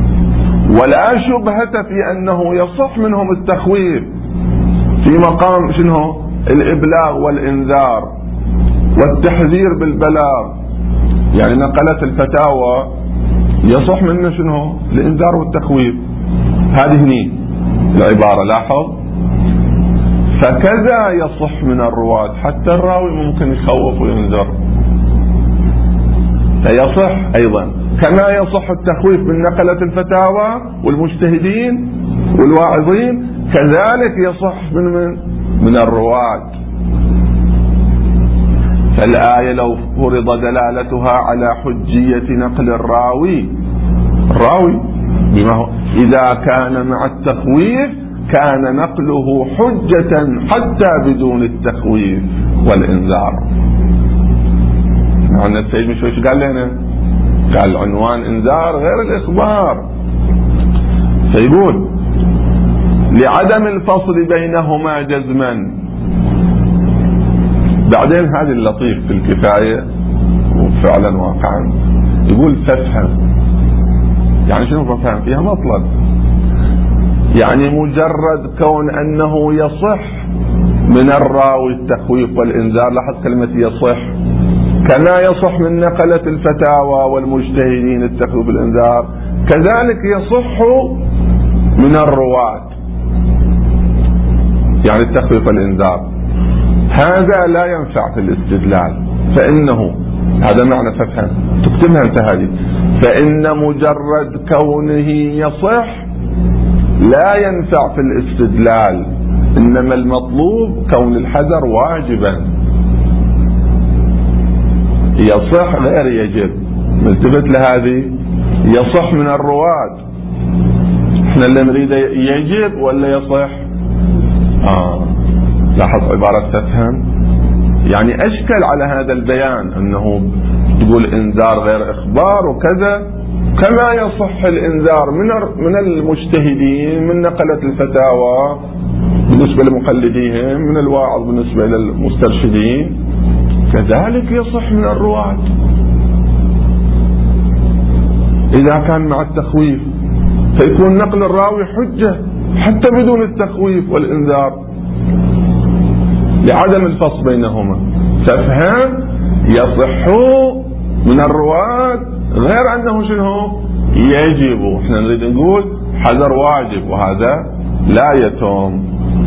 ولا شبهة في أنه يصح منهم التخويف في مقام شنو؟ الإبلاغ والإنذار والتحذير بالبلاغ. يعني نقلة الفتاوى يصح منه شنو؟ الإنذار والتخويف. هذه هني العبارة، لاحظ. فكذا يصح من الرواة، حتى الراوي ممكن يخوف وينذر، فيصح أيضا كما يصح التخويف من نقلة الفتاوى والمجتهدين والواعظين، كذلك يصح من من, من الرواة. فالآية لو فرض دلالتها على حجية نقل الراوي الراوي بما هو إذا كان مع التخويف كان نقله حجة حتى بدون التخويف والإنذار. معنى السيد مش ويش قال لنا قال عنوان إنذار غير الإخبار. فيقول لعدم الفصل بينهما جزما. بعدين هذا اللطيف في الكفاية وفعلا واقعا، يقول فافهم. يعني شنو فافهم؟ فيها مطلب، يعني مجرد كون أنه يصح من الراوي التخويف والإنذار، لاحظ كلمة يصح، كما يصح من نقلة الفتاوى والمجتهدين التخويف والإنذار، كذلك يصح من الرواة يعني التخويف والإنذار. هذا لا ينفع في الاستدلال، فإنه هذا معنى فافهم، تكتبها انت هذه، فإن مجرد كونه يصح لا ينفع في الاستدلال، إنما المطلوب كون الحذر واجبا. يصح غير يجب، ملتفت لهذه. يصح من الرواة، احنا اللي نريد يجب ولا يصح. آه. لاحظ عبارة تفهم، يعني أشكل على هذا البيان أنه تقول إنذار غير إخبار وكذا، كما يصح الإنذار من من المجتهدين من نقلة الفتاوى بالنسبة لمقلديهم، من الواعظ بالنسبة للمسترشدين، كذلك يصح من الرواة إذا كان مع التخويف، فيكون نقل الراوي حجة حتى بدون التخويف والإنذار لعدم الفصل بينهما. فافهم يصح من الرواة غير أنه شنو يجب. احنا نريد نقول حذر واجب وهذا لا يتم.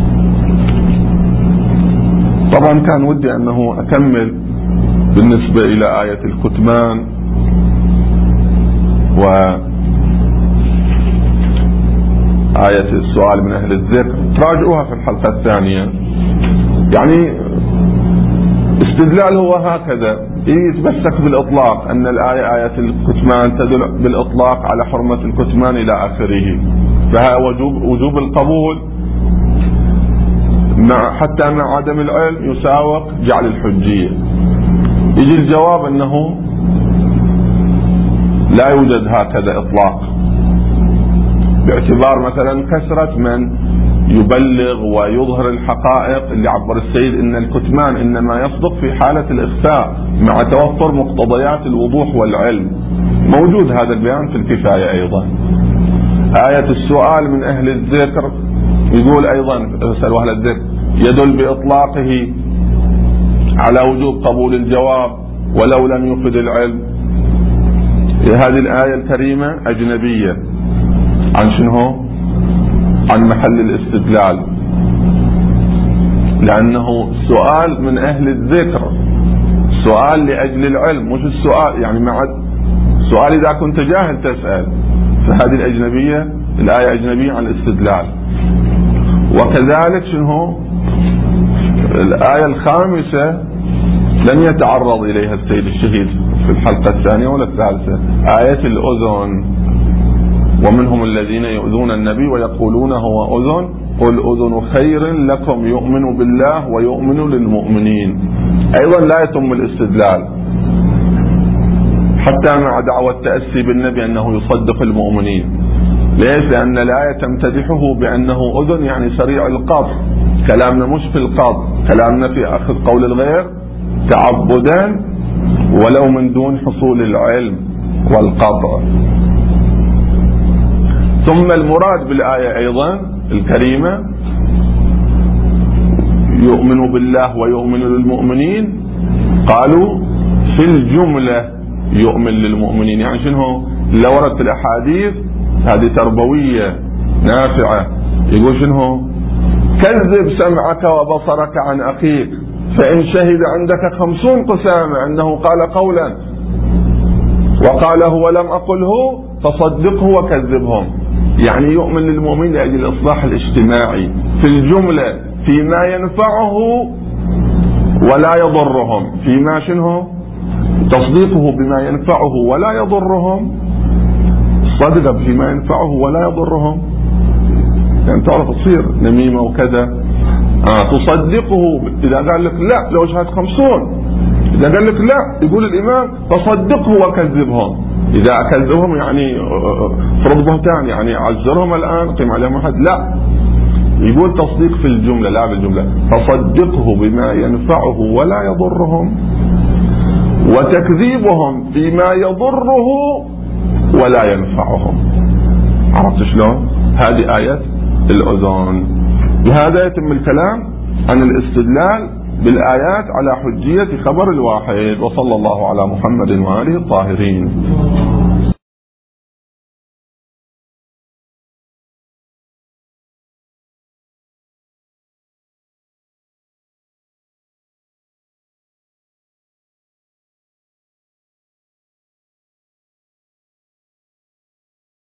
طبعا كان ودي أنه أكمل بالنسبة إلى آية الكتمان وآية السؤال من أهل الذكر، تراجعوها في الحلقة الثانية. يعني استدلال هو هكذا، يتمسك بالإطلاق أن الآية آية الكتمان تدل بالإطلاق على حرمة الكتمان إلى آخره، فها وجوب, وجوب القبول مع حتى مع عدم العلم يساوق جعل الحجية. يجي الجواب أنه لا يوجد هكذا إطلاق، باعتبار مثلا كثرة من يبلغ ويظهر الحقائق اللي عبر السيد ان الكتمان انما يصدق في حالة الاخفاء مع توفر مقتضيات الوضوح والعلم. موجود هذا البيان في الكفاية ايضا. آية السؤال من اهل الذكر يقول ايضا اسألوا اهل الذكر، يدل باطلاقه على وجوب قبول الجواب ولو لم يفد العلم. هذه الآية الكريمة اجنبية عن شنو؟ عن محل الاستدلال، لأنه سؤال من أهل الذكر، سؤال لأجل العلم، مش السؤال يعني مع سؤال إذا كنت جاهل تسأل. فهذه الأجنبية الآية أجنبية عن الاستدلال. وكذلك شنو الآية الخامسة لم يتعرض إليها السيد الشهيد في الحلقة الثانية ولا الثالثة، آية الأذن، ومنهم الذين يؤذون النبي ويقولون هو أذن قل أذن خير لكم يؤمن بالله ويؤمن للمؤمنين. أيضا لا يتم الاستدلال حتى مع دعوة التأسي بالنبي أنه يصدق المؤمنين. ليش؟ لأن الآية تمتدحه بأنه أذن يعني سريع القبض. كلامنا مش في القبض، كلامنا في أخذ قول الغير تعبدا ولو من دون حصول العلم والقطع. ثم المراد بالآية أيضا الكريمة يؤمن بالله ويؤمن للمؤمنين، قالوا في الجملة يؤمن للمؤمنين. يعني شنو؟ لو وردت الأحاديث هذه تربوية نافعة، يقول شنو؟ كذب سمعك وبصرك عن أخيك فإن شهد عندك خمسون قسامة أنه قال قولا وقاله ولم أقله فصدقه وكذبهم. يعني يؤمن للمؤمن لأجل الإصلاح الاجتماعي في الجملة فيما ينفعه ولا يضرهم، فيما شنو؟ تصديقه بما ينفعه ولا يضرهم، صدق فيما ينفعه ولا يضرهم. يعني تعرف تصير نميمة وكذا آه تصدقه إذا قال لك لا لو شهد خمسون، إذا قال لك لا يقول الإمام فصدقه وكذبهم. إذا أكذبهم يعني فرض بهتان، يعني عزرهم الآن قيم عليهم أحد، لا، يقول تصديق في الجملة لا بالجملة. فصدقه بما ينفعه ولا يضرهم، وتكذيبهم فيما يضره ولا ينفعهم. عرفت شلون؟ هذه آية الأذن. بهذا يتم الكلام عن الاستدلال بالآيات على حجية خبر الواحد. وصلى الله على محمد وآله الطاهرين.